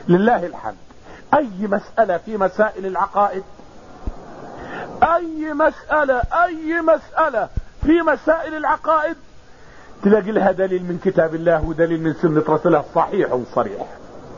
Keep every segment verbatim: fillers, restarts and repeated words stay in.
لله الحمد اي مسألة في مسائل العقائد، اي مسألة اي مسألة في مسائل العقائد تلاقي لها دليل من كتاب الله ودليل من سنة رسوله صحيح صريح.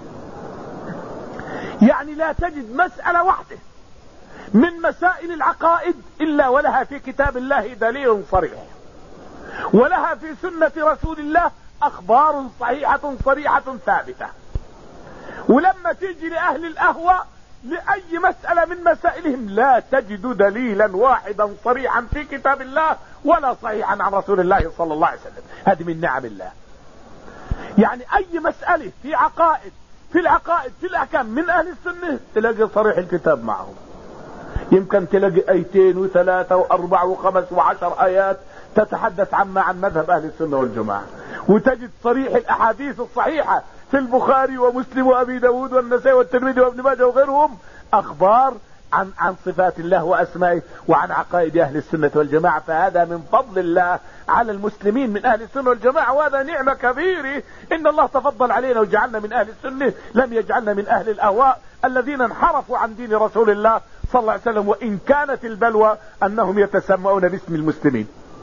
يعني لا تجد مسألة واحدة من مسائل العقائد الا ولها في كتاب الله دليل صريح، ولها في سنة رسول الله اخبار صحيحة صريحة ثابتة. ولما تيجي لاهل الاهواء لأي مسألة من مسائلهم لا تجد دليلا واحدا صريحا في كتاب الله ولا صحيحا عن رسول الله صلى الله عليه وسلم. هذه من نعم الله. يعني أي مسألة في عقائد في العقائد في الأحكام من أهل السنة تلاقي صريح الكتاب معهم. يمكن تلاقي ايتين وثلاثة واربع وخمس وعشر ايات تتحدث عما عن مذهب اهل السنة والجماعة، وتجد صريح الاحاديث الصحيحة في البخاري ومسلم وابي داود والنسائي والترمذي وابن ماجه وغيرهم اخبار عن عن صفات الله واسمائه وعن عقائد اهل السنة والجماعة. فهذا من فضل الله على المسلمين من اهل السنة والجماعة، وهذا نعمة كبيرة ان الله تفضل علينا وجعلنا من اهل السنة، لم يجعلنا من اهل الاهواء الذين انحرفوا عن دين رسول الله صلى الله عليه وسلم. وان كانت البلوى انهم يتسمون باسم المسلمين،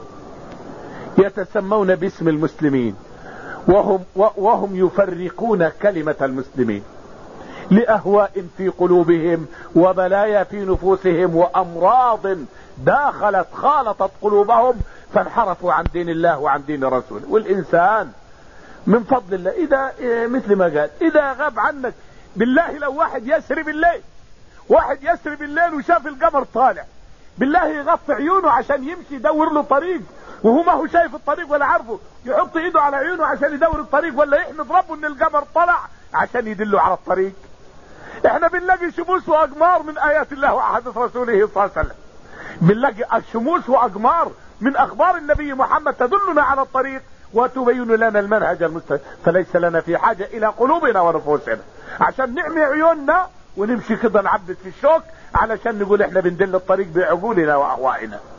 يتسمون باسم المسلمين وهم وهم يفرقون كلمة المسلمين لأهواء في قلوبهم وبلايا في نفوسهم وأمراض داخلت خالطت قلوبهم فانحرفوا عن دين الله وعن دين رسوله. والإنسان من فضل الله إذا مثل ما قال إذا غاب عنك بالله، لو واحد يسري بالليل واحد يسري بالليل وشاف القمر طالع، بالله يغطي عيونه عشان يمشي يدور له طريق وهو ما هو شايف الطريق ولا عارفه، يحط ايده على عيونه عشان يدور الطريق، ولا يحمد ربه ان القمر طلع عشان يدله على الطريق. احنا بنلاقي شموس واقمار من ايات الله واحاديث رسوله صلى الله عليه وسلم، بنلاقي شموس واقمار من اخبار النبي محمد تدلنا على الطريق وتبين لنا المنهج المستقيم. فليس لنا في حاجة الى قلوبنا ونفوسنا عشان نعمي عيوننا ونمشي كده نعبد في الشوك علشان نقول احنا بندل الطريق بعقولنا واهوائنا.